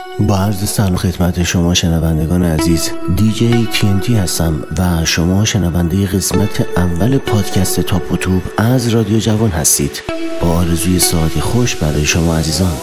با عرض سلام خدمت شما شنوندگان عزیز، دیجی TNT هستم و شما شنونده قسمت اول پادکست تاپ و توپ از رادیو جوان هستید. با آرزوی ساعت خوش برای شما عزیزان.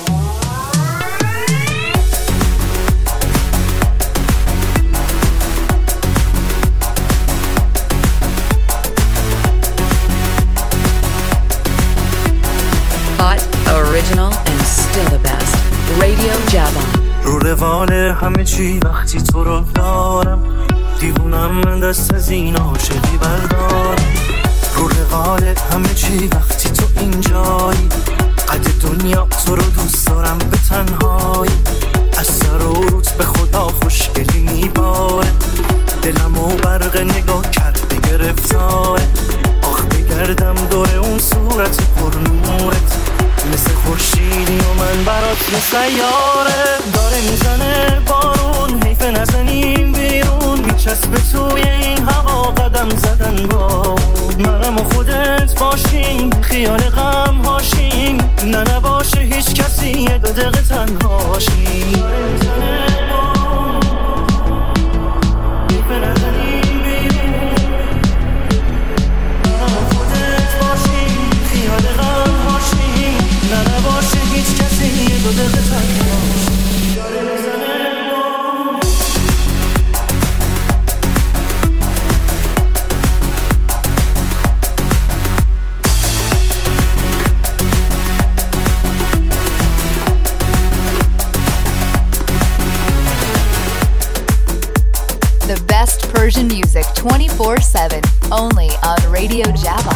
Original and still the best. Radio Java. رو روال همه چی وقتی تو رو دارم، دیوونم من دست از این عاشقی بردارم. رو روال همه چی وقتی تو اینجایی، قد دنیا تو رو دوست دارم به تنهایی. از سر و روت به خدا خوشگلی میباره، دلمو برق نگاه کرده گرفتاره. آخ بگردم دور اون صورت پرنورت، مثل خورشیدی و من برات سیاره. داره میزنه بارون، حیف نزنیم بیرون، میچسبه توی این هوا قدم زدن بود. منم و خودت باشیم، خیال غم هاشیم، نه نباشه هیچ کسی یه دو دقیقه تنهاشیم. داره میزنه بارون، حیف نزنیم بیرون، منم و خودت باشیم، خیال غم هاشیم، نه نباشه هیچ کسی یه دو دقیقه تنهاش. داره میزنه The best Persian music 24/7 only on Radio Java.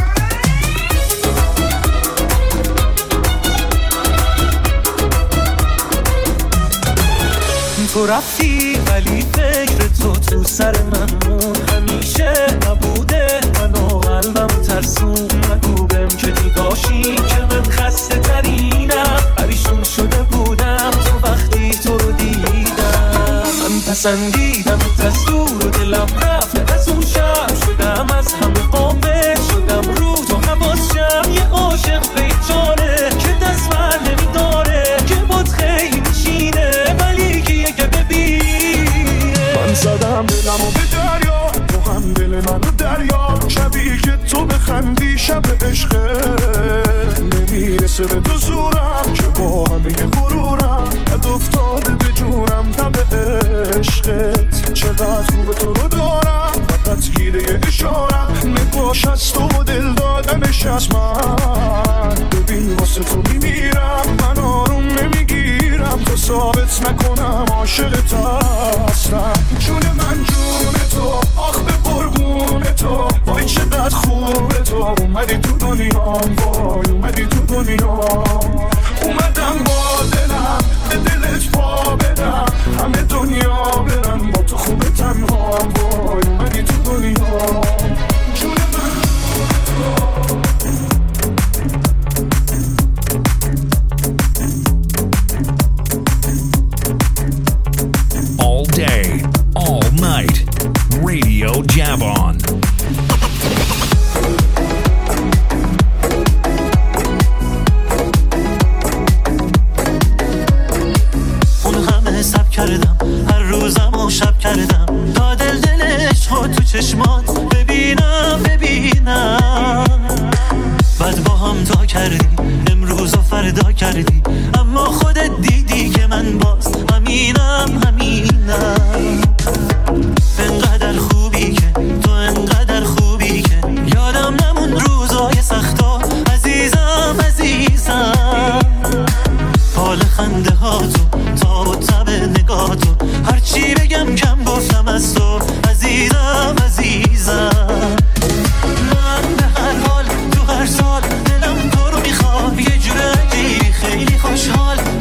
تو رفتی ولی فکر تو سر من مون، همیشه نبوده منو قلبم ترسون. نگو بهم که دیگاشی که من خسته ترینم، پریشون شده بودم تو وقتی تو رو دیدم. من پسندیدم از دور و دلم رفت از اون شب، شدم از همه قابل شدم رو تو حواسم. یه عاشق بیچاره که دست بر نمیداره، که بود خیلی میشینه ولی که ببینه. من زدم دلمو به دریا، تو هم دل منو دریا. شبی که تو بخندی شب عشقه، نمیرسه به تو زورم که با همه غرورم اد افتاده به جونم تب عشقت. چقدر خوب تو رو دارم، فقط گیره اشارم، نگاش از تو و دل دادنش از من. ببین واسه تو میمیرم، من آروم نمیگیرم تا ثابت نکنم عاشقت هستم. جون من جون تو، آخ به قربون تو، وای چقدر خوبه تو. اومدی تو دنیام، وای اومدی تو دنیام. اومدم با دلم به دلت پا بدم، همه دنیا برم با تو خوبه تنهام. وای اومدی تو دنیام، جون من جون تو. All day, all night, Radio Javon. اون همه سب کردم، هر روزم و شب کردم، تا دلش ها تو چشمات ببینم. بعد با هم تا کردی، امروز و فردا کردی، اما خودت دیدی که من باز همینم. انقدر خوبی که تو، انقدر خوبی که یادم نمون روزای سختا. عزیزم حال خنده ها تو، تا و تب نگاه تو، هرچی بگم کم گفتم از تو. عزیزم من به هر حال تو هر سال دلم تو رو میخواد، یه جوره خیلی خوشحال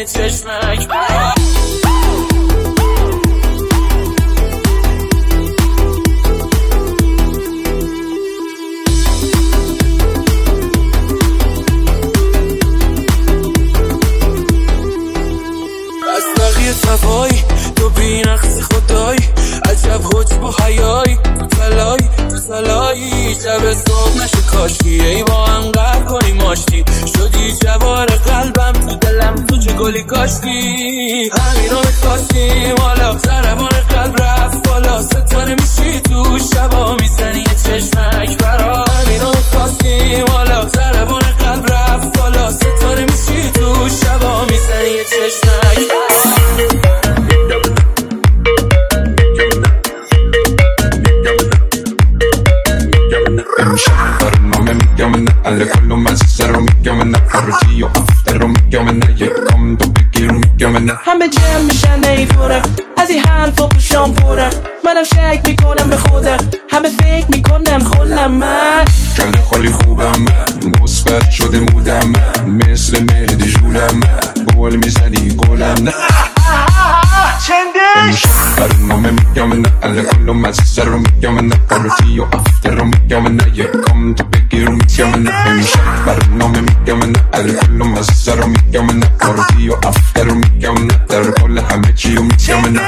یه چشمک صفایی تو بی نقص خدایی عجب حج با حیایی تو تلایی شب صبح نشه کاشتی ای با هم قهر کنیم آشتی شدی جوار قلبم تو دلم تو چه گلی کاشتی همین رو میخواستیم حالا ضربان قلب رفت بالا ستاره میشی تو شبا میزنی یه چشمک برا همین رو میخواستیم حالا ضربان قلب رفت بالا ستاره میشی تو شبا میزنی یه چشمک alle quello ma si sarò mica me ne farci io afterro mica me ne یک کام تو بگیر میگم نه همه جمع میشن نیفورم از این حرفا پوشام پورم منم شک میکنم به خودم همه فکر میکنم خودم من کله خالی خوبم مثبت شده مودم مثل مهدی جونم گل میزنی گلم نه چندش برنامه میگم نه alle quello ma si sarò mica me ne farci io afterro mica me ne یک کام تو بگیر میگم نه برنامه میگم نه alle quello ma si sarò mica me ne farci io afterro mica me ne در کل همه چی رو میگم نه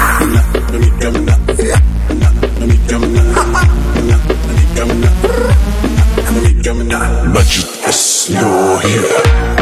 But you just know here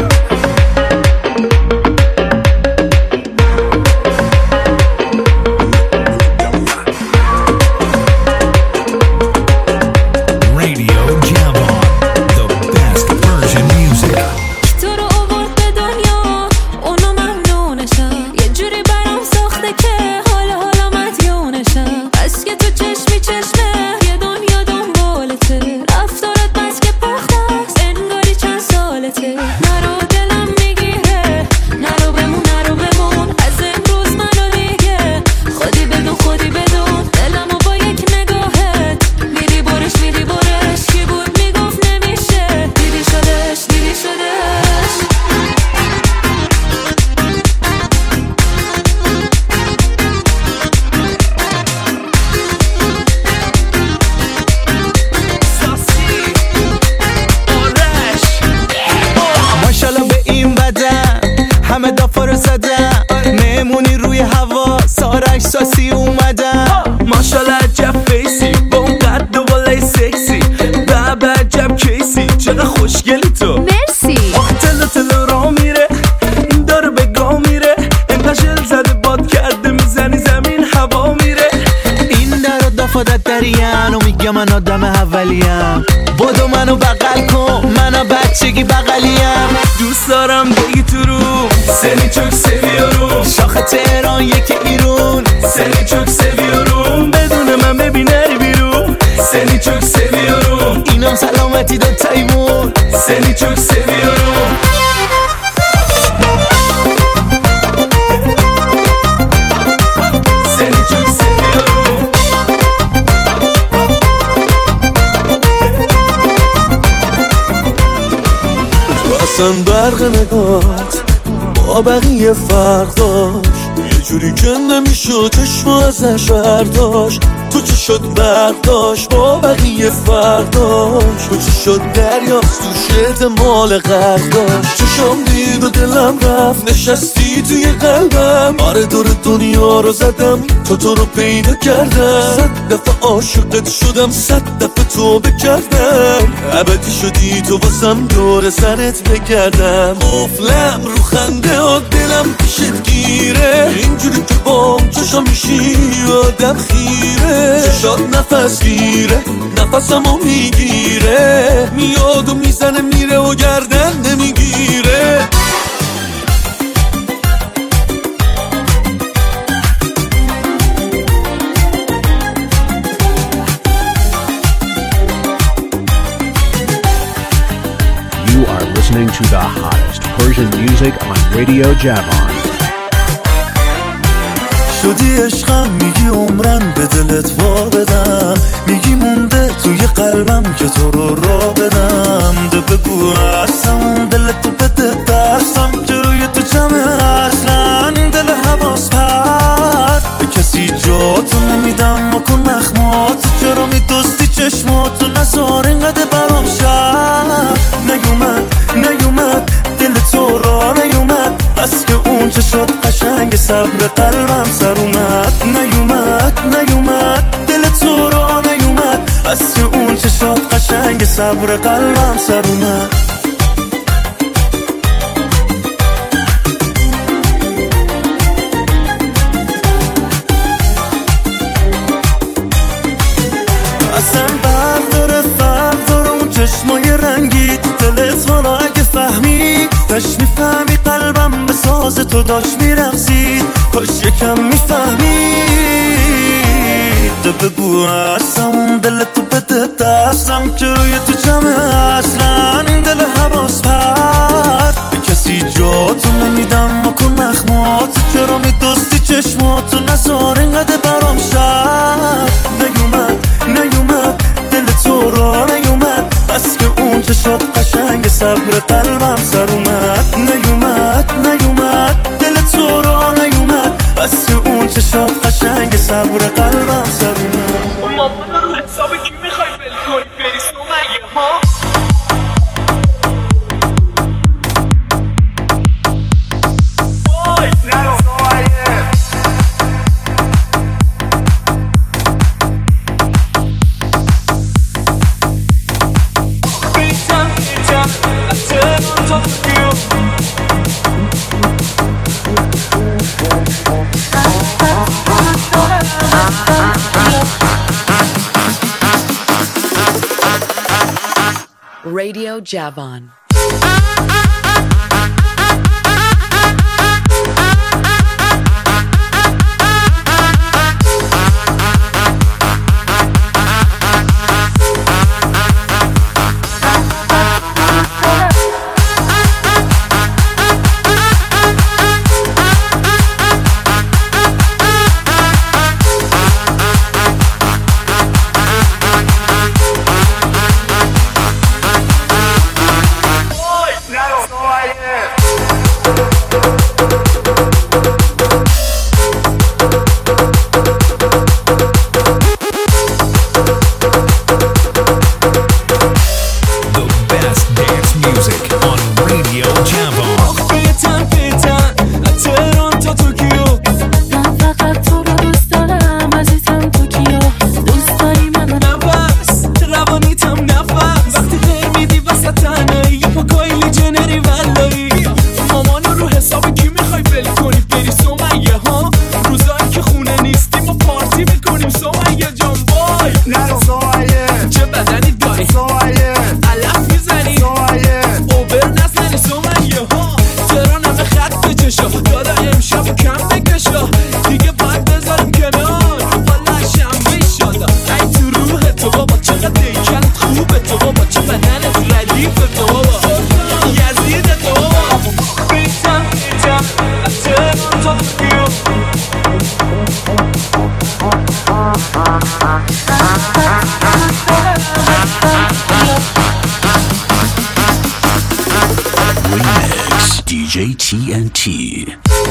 من آدم اولیم بدو منو بغل کن منو بچگی بغلیم دوست دارم بگی تو رو سنی چوک سویارو شاخ تهران یک ایرون سنی چوک سویارو بدون من ببینه بیرون سنی چوک سویارو اینم سلامتی دو تایمون سنی چوک سویارو اصلا برق نگات با بقیه فرق داشت یه جوری که نمیشد چشم ازش برداشت تو چی شد برداشت با بقیه فرق داشت تو چی شد دریاست تو شد مال غرق داشت چشم دید و دلم رفت نشستی توی قلبم آره دور دنیا رو زدم تو رو پیدا کردم 100 دفعه عاشقت شدم 100 دفعه توبه کردم ابدی شدی تو واسم دور سرت بگردم قفلم رو خنده و دلم پیشت گیره اینجوری که بام چشم میشی آدم خیره چشات نفس گیره نفسمو میگیره میاد و میزنه میره و گردن نمیگیره You are listening to the hottest Persian music on Radio Javon. شدی عشقم میگی عمرن به دلت وا بدم میگی مونده توی قلبم که تو رو را بدم ده بگو هستم دلتو بده دستم که روی تو جمعه اینقدر برام شد نیومد دل تو را نیومد بس که اون چشات قشنگ صبر قلبم سر اومد نیومد دل تو را نیومد بس که اون چشات قشنگ صبر قلبم سر اومد اصلا فرق داره اون چشمای رنگی دلت حالا اگه فهمی داشت میفهمی قلبم به ساز تو داشت میرقصید کاش یکم میفهمی تو بگو هستم دلتو بده دستم که روی تو جمعه اصلا این دل حواس پرد به کسی جاتو نمیدم مکن نخمات چرا میدستی چشماتو نزار اینقدر برام شد نیومد دل تو را نیومد بس که اون چشات قشنگ صبر قلبم سر اومد نیومد دل تو را نیومد بس که اون چشات قشنگ صبر قلبم سر اومد مامان رو حساب کی میخوای بل کنی بریس و مگه ها Radio Javon. TNT.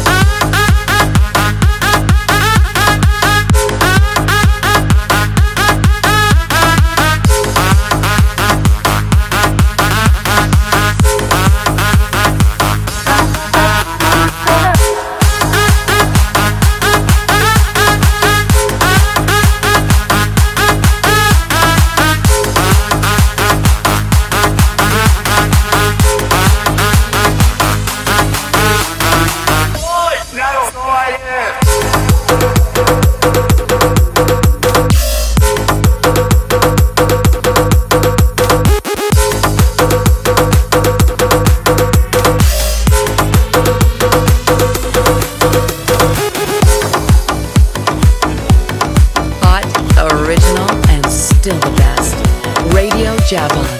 Javon.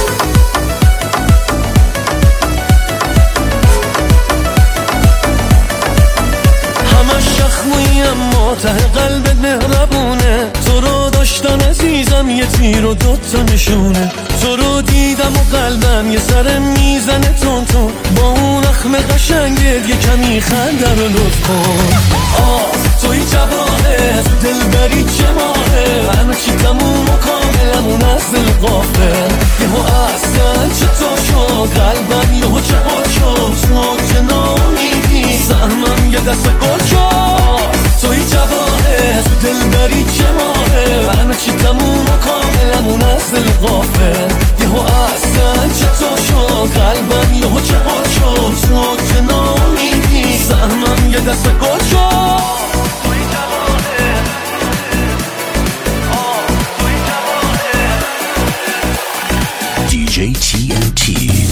همش شخمی اما ته قلبت مهربونه تو رو داشتن عزیزم یه تیر و دوتا نشونه تو رو دیدم و قلبم یه سر میزنه تون تون با اون اخم قشنگت یه کمی خنده رو لطف کن توی جواهر دلبری چه ماهه همه چی تموم و کاملمون از دل غافل یهو اصلا چطور شد قلبم یهو چه حال شد تو که نامیدی سهمم یه دست گل شد توی جواهر دلبری چه ماهه همه چی تموم و کاملمون از دل غافل یهو اصلا چطور شد قلبم یهو چه حال شد تو که نامیدی سهمم یه دست گل شد DJ TNT.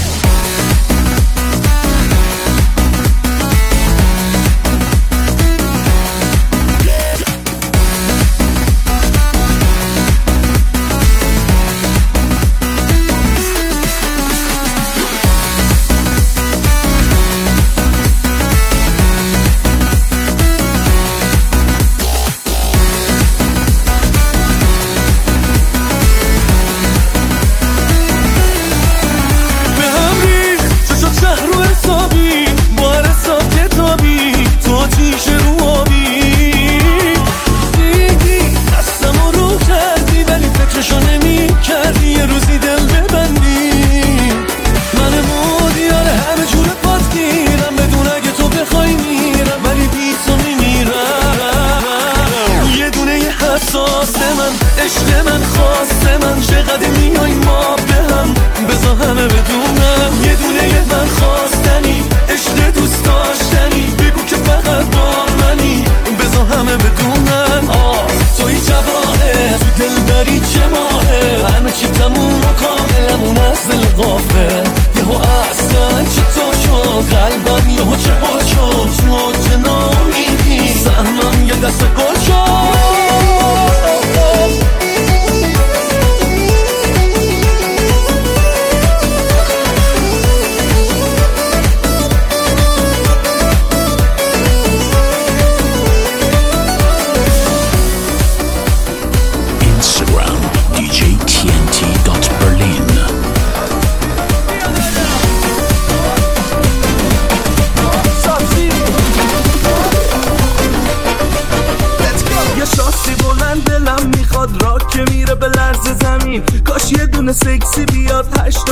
کاش یه دونه سکسی بیاد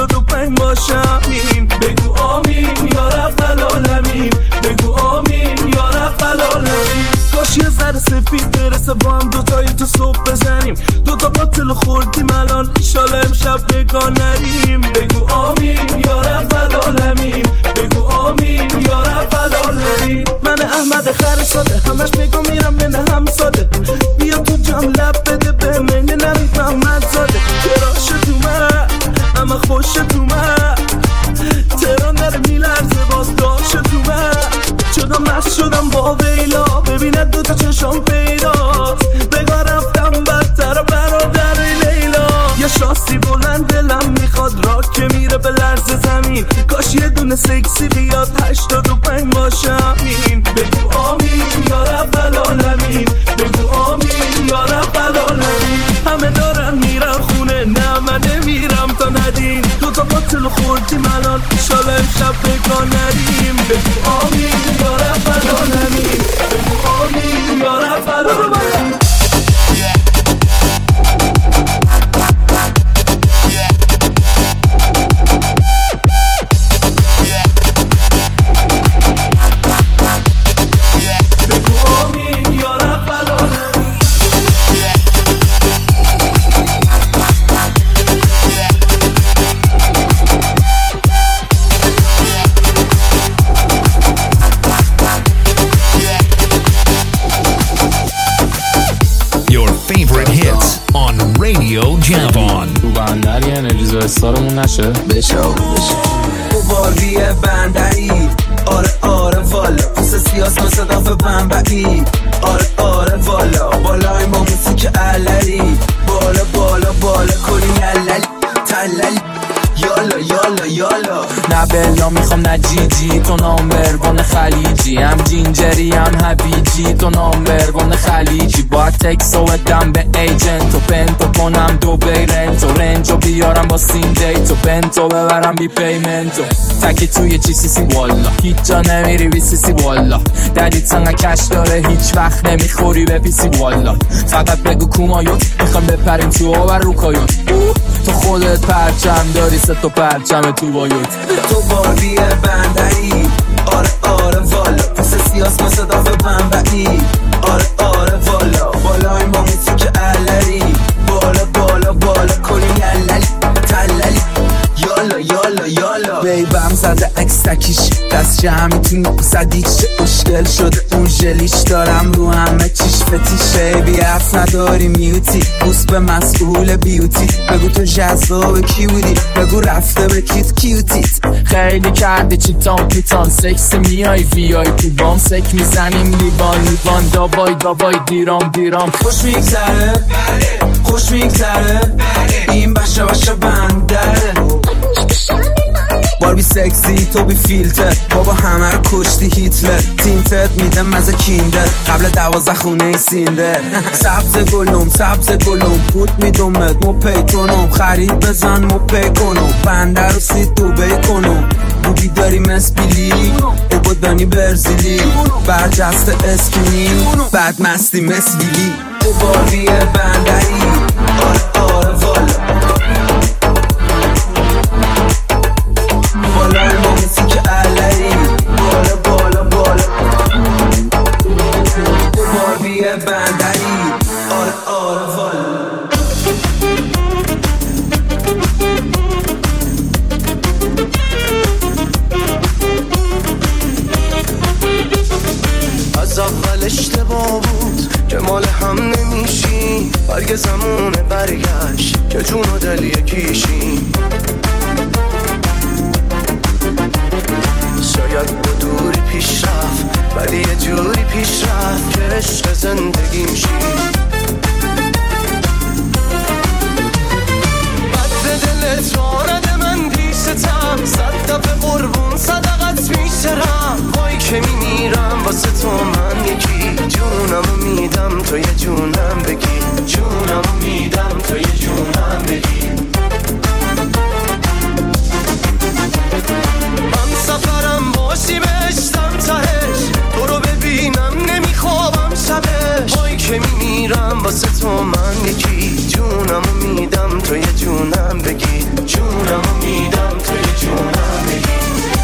85 باشم بگو آمین یا رب العالمین بگو آمین یا رب العالمین کاش یه ذره سفید برسه با هم دوتایی تو صبح بزنیم دوتا باطل خوردیم الان ایشالا امشب بگاه نریم بگو آمین یا رب العالمین بگو آمین یا رب العالمین من احمد خر ساده همش میگم میرم منه هم ساده بیا تو جام لب بده به منه نمید محمد زاده تراش تو من اما خوش تو من تران داره میلرزه باز داشت تو من چقدر مست شدم با ویلا ببینه دوتا چشم پیداست بگاه رفتم بدتر برادر لیلا یه شاسی بلند دلم میخواد راک که میره به لرز زمین کاش یه دونه سکسی بیاد 85 باشم بگو آمین یا رب العالمین بگو آمین یا رب العالمین همه دارن میرن خونه نه من نمیرم تا ندین دوتا باطل خوردیم الان ایشالا امشب بگاه نریم بگو آمین یا رب العالمین بگو آمین یا رب العالمین جوان تو بندر یه انرژی استارمون نشه بشه باری بندری آره والا پس سیاس مثل دفع بنبعی آره والا بالای با موسیک علری بالا کلی لللی تللی یالا نه بلا میخوام نجیجی، تو نامبرگون خلیجی، هم جینجری هم هویجی، تو نامبرگون خلیجی. باید تکسو بدم به ایجنت و پنتو کنم دو بیرنتو، رنجو بیارم با سین دیتو، پنتو ببرم بی پیمنتو. تکی توی چی سی سی والا، هیچ جا نمیری بی سی سی والا. دریت سنگه کش داره هیچ وقت نمیخوری به پی سی والا. فقط بگو کومایوت میخوام بپریم تو آور رو کایوت. تو خودت پرچم داری سه تا پرچم تو بایوت. تو باربی بندری، آره آره والا. پس سیاس مثل دافه بنبعی، آره آره والا. بالای ما موسیقی علری، بالا بالا بالا کنی یللی تللی. یالا یالا یالا بیبم زده عکس تکیش، دست جمعی تو نقصدیش. مشکل شده اون ژلیش، دارم رو همه چیش فتیشه. بی حرف نداری میوتی، بوس به مسئول بیوتی. بگو تو جذاب کی بودی، بگو رفته به کیت کیوتیت. خیلی کردی چیتان پیتان، سکس میای ویای تو بام. سک میزنیم لیوان لیوان، دابای دابای دیرام دیرام. خوش میگذره خوش میگذره، این بشه بشه بندره. باربی سکسی تو بی فیلتر، بابا همه رو کشتی هیتلر. تینتت میده مزه کیندر، قبل 12 خونه سیندر. سبز گلوم سبز گلوم، بود میدومت مو پیتونم. خرید بزن مو پی کنم، بنده رو سی دوبه کنم. بودی داری مسبیلی، او بودانی برزیلی. برجسته اسکینی، بعد مستی مسبیلی. تو باربی بندری، آره آره والا. بالای ما موسیقی علری، بالا بالا بالا. تو باربی بندری، آره آره والا. از اول اشتباه بود که مال هم نمیشیم، برگ زمونه برگشت که جون و دل یکیشیم. شاید با دوری پیش رفت، ولی یه جوری پیش رفت که عشق زندگیم شیم. بد دلت رانده من پیشتم، صد دفعه قربون صدقت میشرم. وای که میمیرم واسه تو من یکی، جونمو میدم تو یه جونم بگی. جونمو میدم تو یه جونم بگی. من سفرم باشی بشتم تهش، تو رو ببینم نمیخوابم شبش. وای که میمیرم واسه تو من یکی، جونمو میدم تو یه جونم بگی. جونمو میدم تو یه جونم بگی.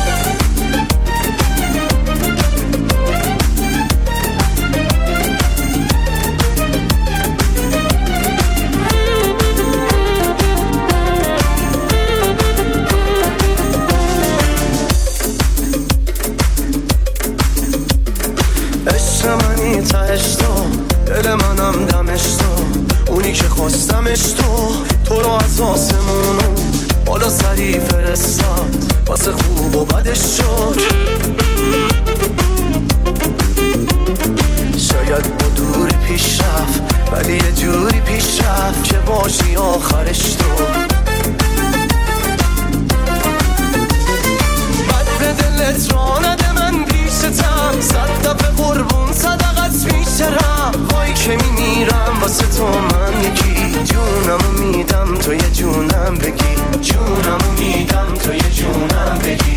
تهش تو، دل منم دمش تو. اونی که خواستمش تو رو از آسمونو بالا سری فرستاد، واسه خوب و بدش شد. شاید با دوری پیش رفت، ولی یه جوری پیش رفت که باشی آخرش تو. بد دلت رانده من پیشتم، صد دفعه قربون صدقت میشرم. وای که میمیرم واسه تو من یکی، جونمو میدم تو یه جونم بگی. جونمو میدم تو یه جونم بگی.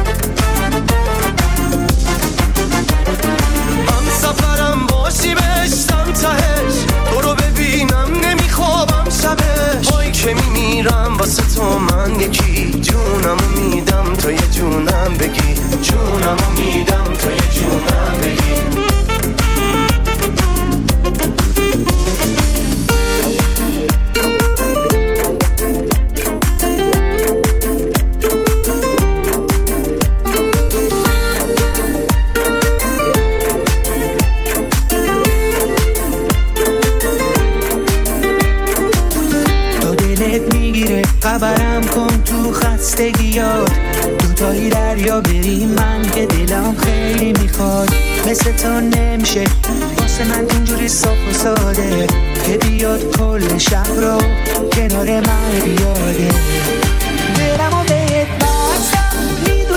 من سفرم باشی بشتم تهش، تو رو ببینم نمیخوابم شبش. وای که میمیرم واسه تو من یکی، جونمو میدم تو یه جونم بگی. جونمو میدم تو یه جونم بگی. خبرم کن تو خستگیات، دوتایی دریا بریم من که دلم خیلی میخواد. مثل تو نمیشه واسه من اینجوری صاف و ساده، که بیاد کل شب رو کنار من بیاده. دلمو بهت بستم،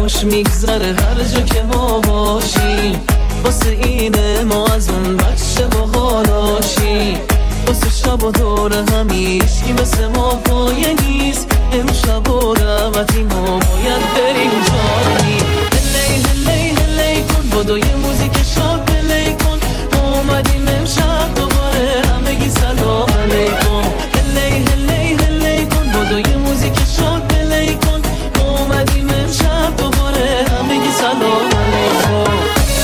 خوش میگذره هر جا که ما باشیم، واسه اینه ما از اون بچه باحالاشیم، واسه شب و دور همیشگی مثل ما پایه نیست، امشب و رمتی ما باید بریم جایی. هلی هلی هلی کن بدو یه موزیک شاد پلی کن، ما اومدیم امشب دوباره همگی سلام علیکم. هلی هلی هلی کن بدو یه موزیک شاد پلی کن، ما اومدیم امشب دوباره همگی سلام علیکم.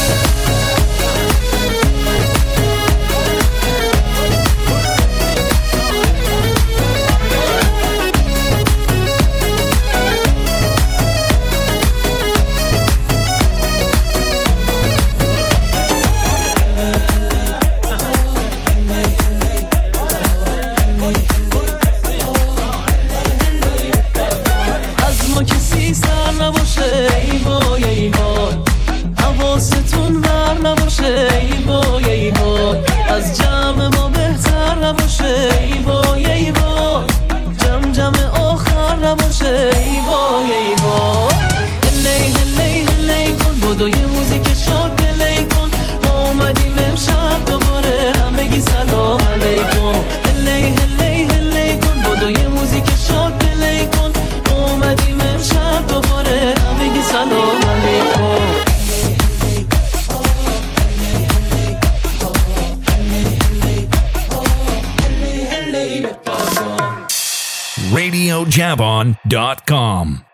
حواستون بر نباشه ای وای ای وای، از جمع ما بهتر نباشه ای وای ای وای، جمع آخر نباشه ای وای ای وای. هلی هلی هلی کن بدو یه موزیک شاد پلی کن، ما اومدیم امشب دوباره همگی سلام علیکم. هلی هلی هلی کن بدو یه موزیک شاد پلی کن، ما اومدیم امشب دوباره همگی سلام علیکم. RadioJabon.com